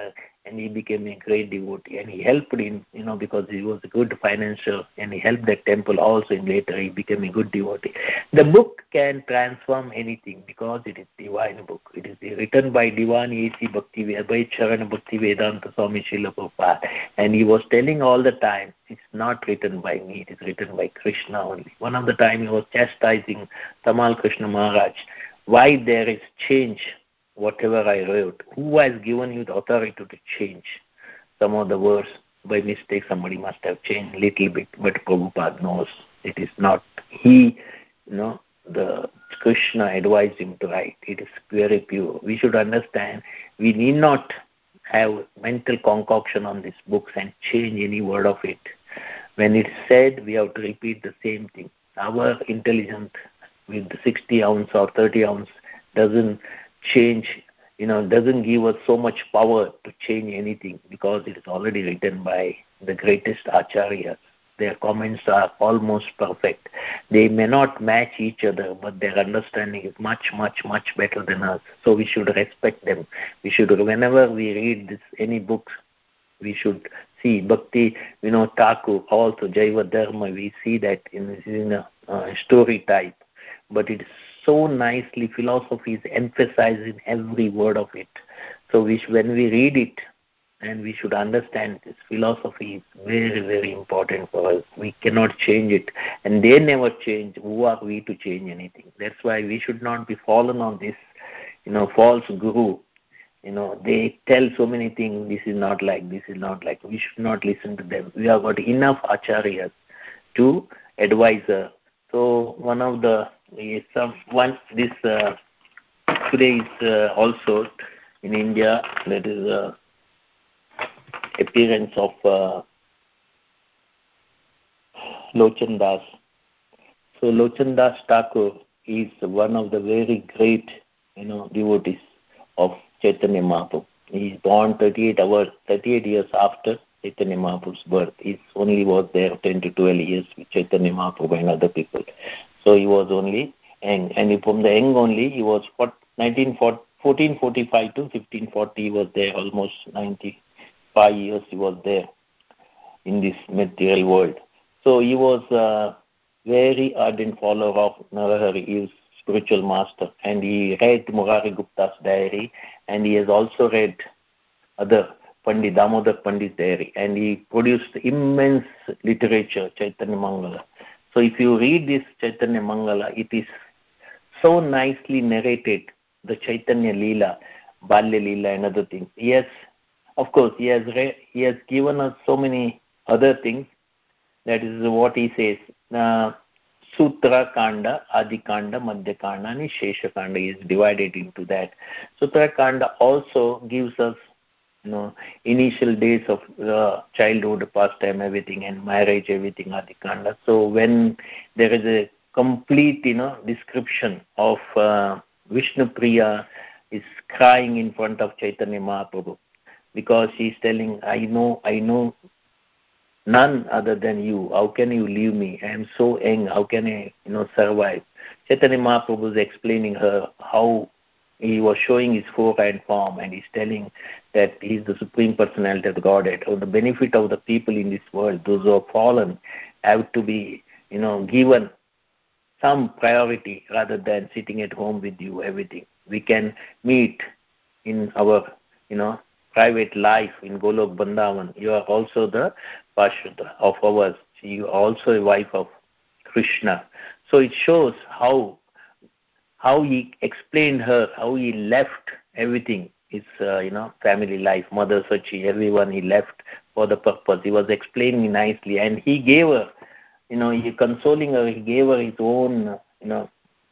and he became a great devotee, and he helped him, you know, because he was a good financier, and he helped that temple also. And later he became a good devotee. The book can transform anything because it is divine book. It is written by Divani A C Bhakti by Charana Bhakti Vedanta Swami Srila Prabhupada, and he was telling all the time, it's not written by me, it is written by Krishna only. One of the time he was chastising Tamal Krishna Maharaj, why there is change. Whatever I wrote, who has given you the authority to change some of the words? By mistake, somebody must have changed a little bit, but Prabhupada knows it is not he, you know, the Krishna advised him to write. It is very pure. We should understand, we need not have mental concoction on these books and change any word of it. When it's said, we have to repeat the same thing. Our intelligence with sixty ounce or thirty ounce doesn't change, you know, doesn't give us so much power to change anything because it is already written by the greatest acharyas. Their comments are almost perfect. They may not match each other, but their understanding is much, much, much better than us. So we should respect them. We should, whenever we read this, any books, we should see Bhakti, you know, Thakur, also Jaiva Dharma, we see that in, in a uh, story type. But it is so nicely, philosophy is emphasizing every word of it. So we, when we read it, and we should understand this philosophy is very, very important for us. We cannot change it. And they never change. Who are we to change anything? That's why we should not be fallen on this, you know, false guru. You know, they tell so many things, this is not like, this is not like. We should not listen to them. We have got enough acharyas to advise us. So one of the, some one this uh, today is uh, also in India, that is uh, appearance of uh, Lochan Das. So Lochan Das Thakur is one of the very great, you know, devotees of Chaitanya Mahaprabhu. He is born thirty-eight hours, thirty-eight years after Chaitanya Mahaprabhu's birth. He only was there ten to twelve years with Chaitanya Mahaprabhu and other people. So he was only young. And from the young only, he was fourteen forty-five to fifteen forty, he was there, almost ninety-five years he was there in this material world. So he was a very ardent follower of Narahari, his spiritual master. And he read Murari Gupta's diary, and he has also read other Pandit, Damodar Pandit's diary. And he produced immense literature, Chaitanya Mangala. So if you read this Chaitanya Mangala, it is so nicely narrated, the Chaitanya Leela, Balya Leela and other things. Yes, of course, he has, re- he has given us so many other things. That is what he says. Uh, Sutra Kanda, Adi Kanda, Madhya Kanda and Shesha Kanda is divided into that. Sutra Kanda also gives us, you know, initial days of uh, childhood, pastime, everything, and marriage, everything, Adhikanda. So when there is a complete, you know, description of uh, Vishnu Priya is crying in front of Chaitanya Mahaprabhu because she is telling, I know, I know none other than you. How can you leave me? I am so young. How can I, you know, survive? Chaitanya Mahaprabhu is explaining her how he was showing his four-hand form, and he's telling that he is the Supreme Personality of the Godhead. Or the benefit of the people in this world, those who have fallen, have to be, you know, given some priority rather than sitting at home with you, everything. We can meet in our, you know, private life in Golok Vrindavan. You are also the Pashuddha of ours. You are also a wife of Krishna. So it shows how how he explained her, how he left everything, his, uh, you know, family life, Mother Sachi, everyone he left for the purpose. He was explaining nicely, and he gave her, you know, he consoling her, he gave her his own, you know,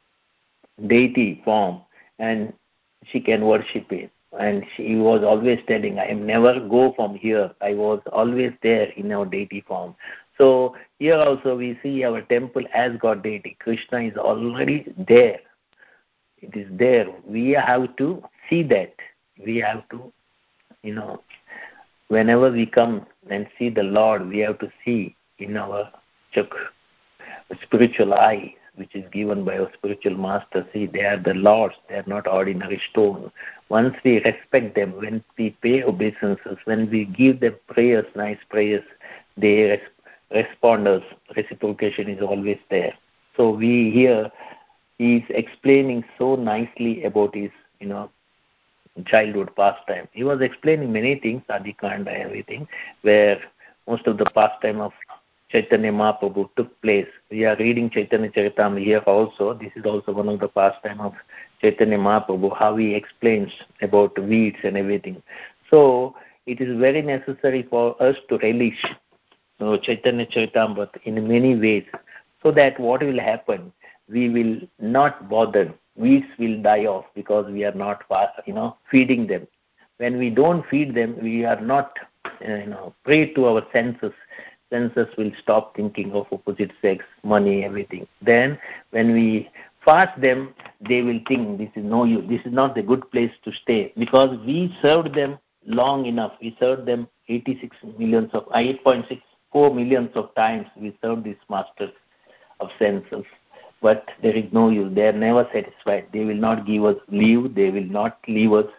deity form, and she can worship it. And she was always telling, I am never go from here. I was always there in our deity form. So here also we see our temple has got deity. Krishna is already there. It is there. We have to see that. We have to, you know, whenever we come and see the Lord, we have to see in our chak, spiritual eye which is given by our spiritual master. See, they are the lords, they are not ordinary stone. Once we respect them, when we pay obeisances, when we give them prayers, nice prayers, they res- respond us. Reciprocation is always there. So we here, he is explaining so nicely about his, you know, childhood pastime. He was explaining many things, Adhikanda, everything, where most of the pastime of Chaitanya Mahaprabhu took place. We are reading Chaitanya Charitamrita here also. This is also one of the pastime of Chaitanya Mahaprabhu, how he explains about weeds and everything. So it is very necessary for us to relish you know, Chaitanya Charitamrita in many ways, so that what will happen, we will not bother. Weeds will die off because we are not, you know, feeding them. When we don't feed them, we are not, you know, prey to our senses. Senses will stop thinking of opposite sex, money, everything. Then when we fast them, they will think this is no use. This is not the good place to stay, because we served them long enough. We served them eighty-six millions of, eight point six four millions of times. We served these masters of senses. But there is no use. They are never satisfied. They will not give us leave. They will not leave us.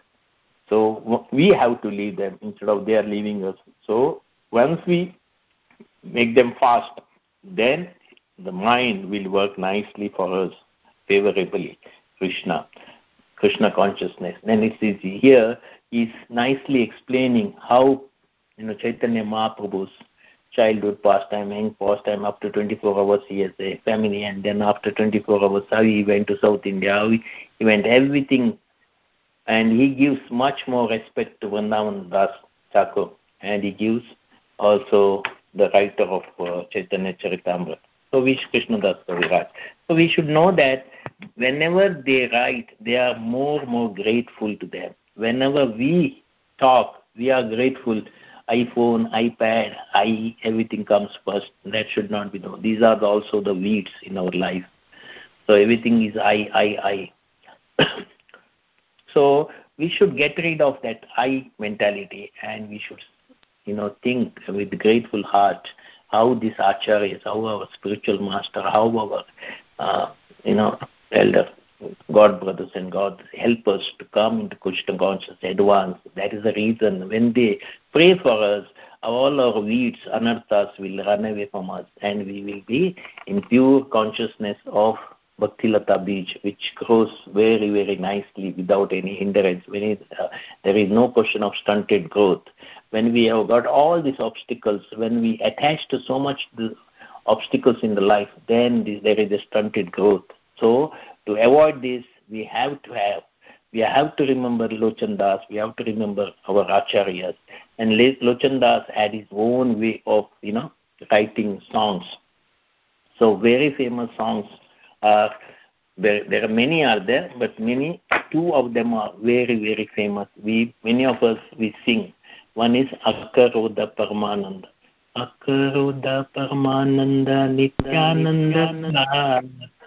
So we have to leave them instead of they are leaving us. So once we make them fast, then the mind will work nicely for us, favorably. Krishna, Krishna consciousness. Then it is here is nicely explaining how, you know, Chaitanya Mahaprabhu's childhood pastime, young pastime, up to twenty-four hours he has a family, and then after twenty-four hours how he went to South India, how he, he went everything, and he gives much more respect to Vrindavan Das Thakur, and he gives also the writer of uh, Chaitanya Charitamrita. So we Krishnadas Kaviraj. So we should know that whenever they write, they are more more grateful to them. Whenever we talk, we are grateful. iPhone, iPad, I, everything comes first. That should not be known. These are also the weeds in our life. So everything is I, I, I. So we should get rid of that I mentality, and we should, you know, think with grateful heart how these acharyas, how our spiritual master, how our, uh, you know, elder, God brothers and God help us to come into Krishna consciousness, advance. That is the reason when they pray for us, all our weeds, anarthas will run away from us, and we will be in pure consciousness of Bhaktilata Bij, which grows very, very nicely without any hindrance. When it, uh, there is no question of stunted growth. When we have got all these obstacles, when we attach to so much the obstacles in the life, then this, there is a stunted growth. So to avoid this, we have to have, we have to remember Lochan Das, we have to remember our acharyas. And Lochan Das had his own way of, you know, writing songs. So very famous songs are, there, there are many are there, but many, two of them are very, very famous. We, many of us, we sing. One is Akaroda Paramananda. Akaroda Paramananda Nityananda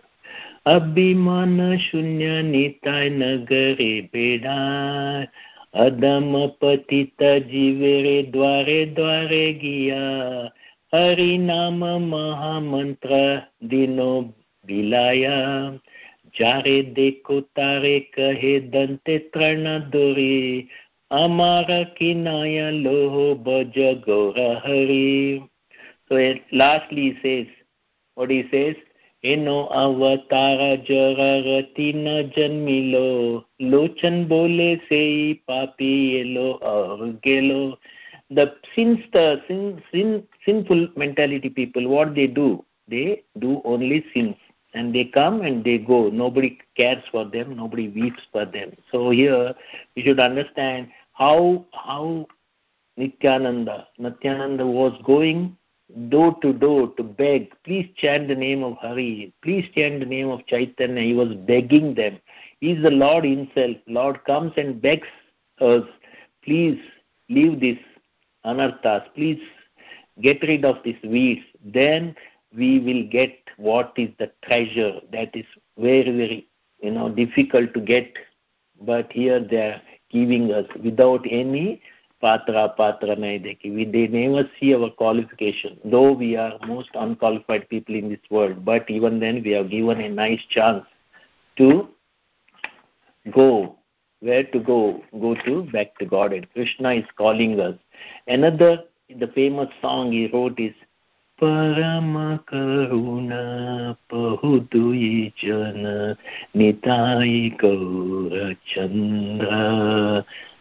Abhimana Shunya Nitai Nagare Beda Adama Patita Jivere Dware Dware Giya Harinama Mahamantra Dino Bilaya Jare Deko Tare Kahe Dante Trana Dori Amara Kinaya Loho Bhaja Gaura Hari. So it lastly he says, what he says, Eno avatara jara ratina janmilo, lochan bole sei papi yelo aur gelo. The sinster, sin, sin, sinful mentality people, what they do, they do only sins. And they come and they go. Nobody cares for them. Nobody weeps for them. So here we should understand how how Nityananda, Nityananda was going door to door to beg, please chant the name of Hari, please chant the name of Chaitanya. He was begging them. He is the Lord himself. Lord comes and begs us, please leave this anarthas, please get rid of these weeds. Then we will get what is the treasure that is very, very, you know, difficult to get. But here they are giving us without any patra, patra nahi dekhi. We they never see our qualification, though we are most unqualified people in this world. But even then, we are given a nice chance to go. Where to go? Go to back to God. And Krishna is calling us. Another, the famous song he wrote is Parama Karuna Pahudui Jana Nitai Gaura Chandra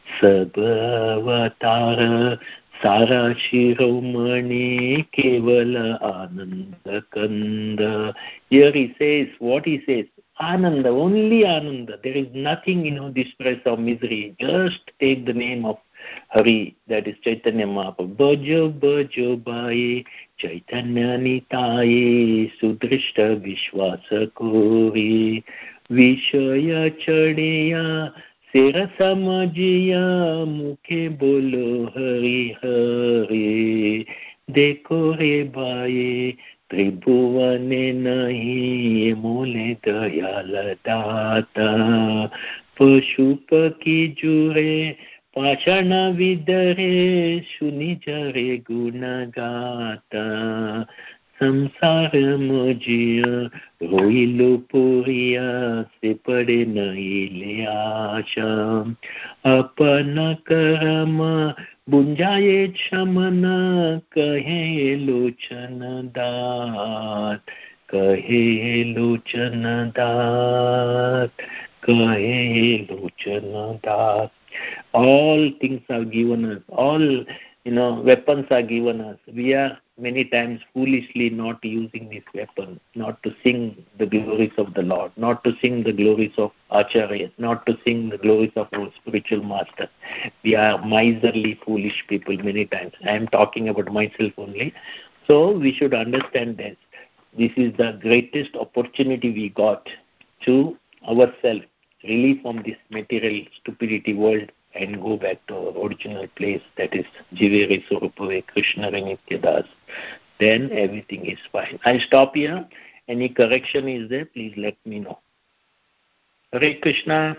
Sabhavatara Sara Shiromani Kevala Ananda Kanda. Here he says, what he says, Ananda, only Ananda. There is nothing, you know, distress or misery. Just take the name of Hari, that is Chaitanya Mahaprabhu. Bhajo Bhajo Bhaye Chaitanya Nitaye Sudrishta Vishwasa Kori Vishaya Chadeya Sera Samajiya Mukhe Bolo Hari Hari Dekho Re Bhaye Tribhuvane Nahi Mole Dayala Data Pashupaki Jure Pashana vidare shunijare gunagata samsara mojiya roilo puriya se pade nahi le asha apana karama bunjaye chamana kahe lochana dat kahe lochana dat kahe lochana dat. All things are given us. All, you know, weapons are given us. We are many times foolishly not using this weapon, not to sing the glories of the Lord, not to sing the glories of Acharya, not to sing the glories of our spiritual master. We are miserly, foolish people many times. I am talking about myself only. So we should understand this. This is the greatest opportunity we got to ourselves. Release from this material stupidity world and go back to our original place, that is Jiveri Surupave Krishna Nityadas. Then everything is fine. I stop here. Any correction is there, please let me know. Hare Krishna.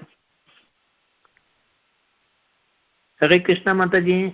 Hare Krishna Mataji.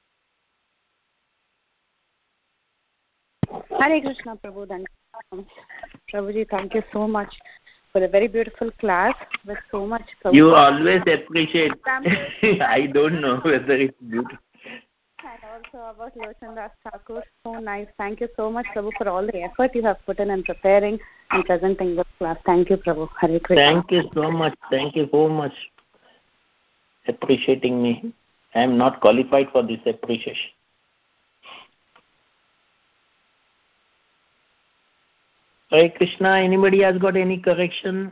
Hare Krishna Prabhu. Prabhuji, thank you so much for a very beautiful class with so much. You always appreciate. I don't know whether it's beautiful. And also about Lochan Das Thakur. So nice. Thank you so much, Prabhu, for all the effort you have put in in preparing and presenting this class. Thank you, Prabhu. Hare Krishna. Thank you so much. Thank you so much appreciating me. I am not qualified for this appreciation. Hare Krishna, anybody has got any correction?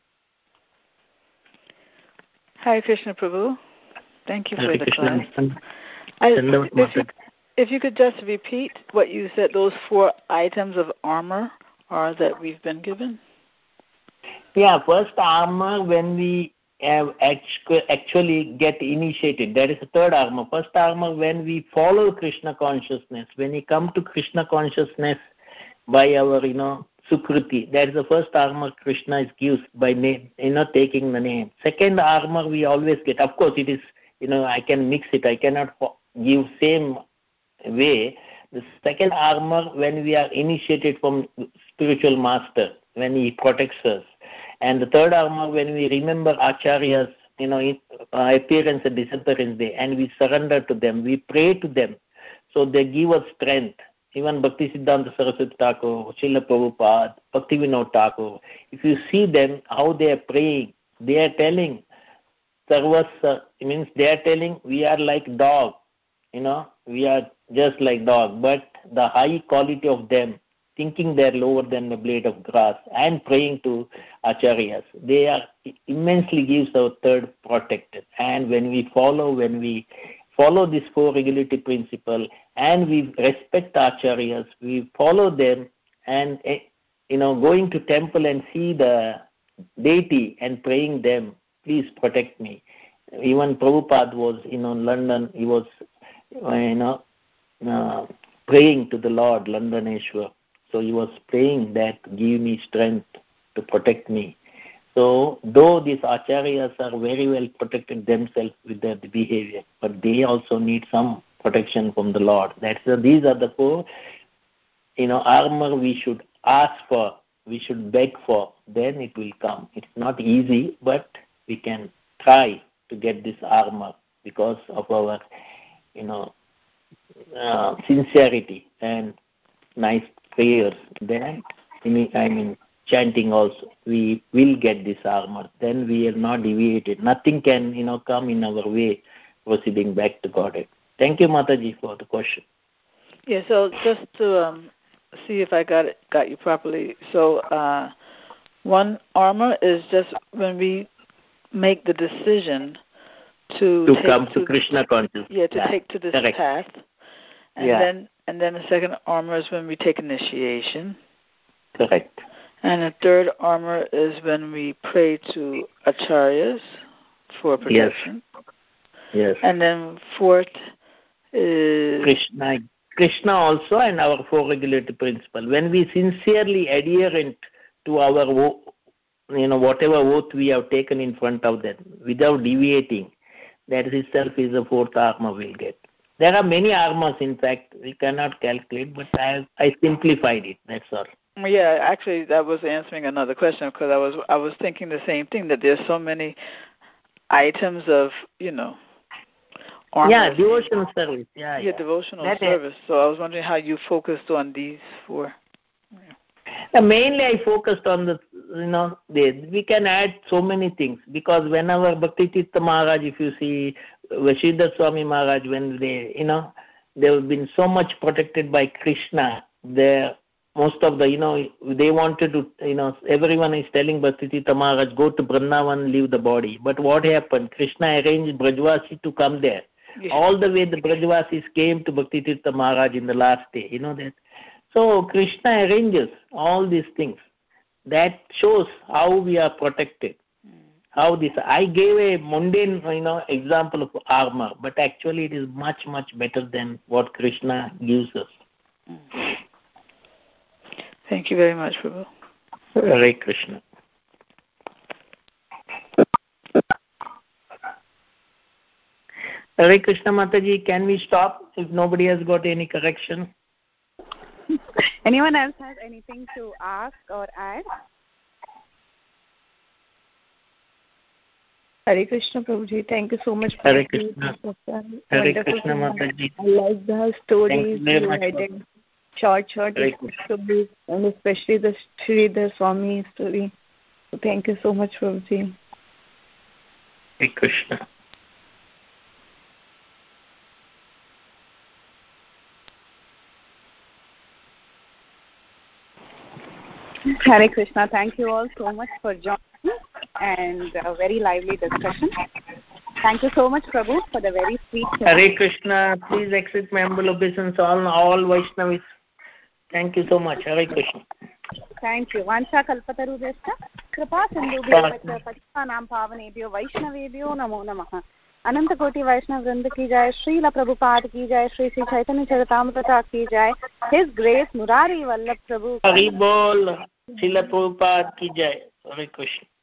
Hare Krishna Prabhu. Thank you for Hare the Krishna. class. I, if, you, if you could just repeat what you said, those four items of armor are that we've been given? Yeah, first armor when we have actually get initiated. That is the third armor. First armor when we follow Krishna consciousness. When we come to Krishna consciousness by our, you know, Sukruti. That is the first armor Krishna gives by name, you know, taking the name. Second armor we always get. Of course, it is, you know, I can mix it. I cannot give same way. The second armor when we are initiated from spiritual master, when he protects us. And the third armor when we remember Acharya's, you know, appearance and disappearance day, and we surrender to them. We pray to them. So they give us strength. Even Bhakti Siddhanta Saraswati Thakur, Srila Prabhupada, Bhakti Vinod Thakur, if you see them, how they are praying, they are telling, Sarvasa, it means they are telling, we are like dog, you know, we are just like dog, but the high quality of them, thinking they are lower than the blade of grass, and praying to Acharyas, they are immensely gives our third protected. And when we follow, when we follow this four-regularity principle, and we respect Acharyas, we follow them, and, you know, going to temple and see the deity and praying them, please protect me. Even Prabhupada was, you know, in London, he was, you know, uh, praying to the Lord, Londoneshwar. So he was praying that give me strength to protect me. So though these acharyas are very well protected themselves with their behavior, but they also need some protection from the Lord. That's the, these are the four, you know, armor we should ask for, we should beg for, then it will come. It's not easy, but we can try to get this armor because of our, you know, uh, sincerity and nice prayers. Then, I mean, I mean, chanting also, we will get this armor. Then we are not deviated. Nothing can, you know, come in our way proceeding back to Godhead. Thank you, Mataji, for the question. Yeah, so just to um, see if I got it, got you properly. So uh, one armor is just when we make the decision to to take come to, to Krishna consciousness. Yeah, to yeah. take to this Correct. path. And yeah. then and then the second armor is when we take initiation. Correct. And the third armor is when we pray to acharyas for protection. Yes. yes. And then fourth is Krishna. Krishna also and our four regulative principle. When we sincerely adherent to our, you know, whatever oath we have taken in front of them, without deviating, that itself is the fourth armor we'll get. There are many armors, in fact, we cannot calculate, but I, I simplified it, that's all. Yeah, actually, that was answering another question because I was I was thinking the same thing, that there's so many items of, you know, armor. Yeah, devotional service. Yeah, yeah, yeah. devotional that service. Is. So I was wondering how you focused on these four. Yeah. Mainly I focused on the, you know, the, we can add so many things because whenever Bhakti Tirtha Maharaj, if you see Vashidhar Swami Maharaj, when they, you know, they've been so much protected by Krishna, they most of the, you know, they wanted to, you know, everyone is telling Bhakti Tirtha Maharaj, go to Vrindavan, leave the body. But what happened? Krishna arranged Brajvasi to come there. Yeah. All the way the Brajvasis came to Bhakti Tirtha Maharaj in the last day, you know that. So Krishna arranges all these things. That shows how we are protected. Mm. How this, I gave a mundane, you know, example of armor, but actually it is much, much better than what Krishna gives us. Mm. Thank you very much, Prabhu. Hare Krishna. Hare Krishna, Mataji, can we stop if nobody has got any correction? Anyone else has anything to ask or add? Hare Krishna, Prabhuji. Thank you so much. For Hare Krishna. Hare Krishna, Mataji. I like the stories you added. Short, short stories, and especially the Sridhar Swami story. So thank you so much, Prabhuji. Hare Krishna. Hare Krishna. Thank you all so much for joining and a very lively discussion. Thank you so much, Prabhu, for the very sweet. Hare Krishna. Please accept my humble obeisance on all Vaishnavis. Thank you so much. Hare Krishna. Thank you. Vansha kalpatarubhyascha kripa sindhubhyo patithanam pavanebhyo vaishnavebhyo namo namaha. Ananta Koti Vaishnav Vrinda ki jai, Srila Prabhupada ki jai, Sri Sri Chaitanya Charitamrita ki jai, His Grace Murari Vallabh Prabhu. Hari Bol, Srila Prabhupada ki jai. Hare Krishna.